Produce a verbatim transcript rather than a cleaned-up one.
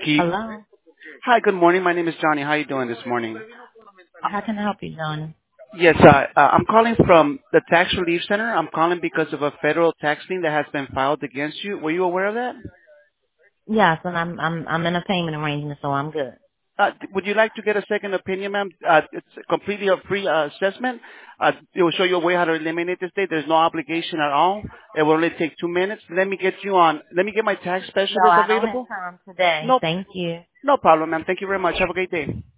Keith. Hello. Hi, good morning. My name is Johnny. How are you doing this morning? How can I help you, Johnny? Yes, uh, uh, I'm calling from the Tax Relief Center. I'm calling because of a federal tax lien that has been filed against you. Were you aware of that? Yes, and I'm I'm I'm in a payment arrangement, so I'm good. Uh, would you like to get a second opinion, ma'am? Uh, it's completely a free uh, assessment. Uh, it will show you a way how to eliminate this date. There's no obligation at all. It will only take two minutes. Let me get you on. Let me get my tax No, specialist I don't have available. time today. No, Thank you. no problem, ma'am. Thank you very much. Have a great day.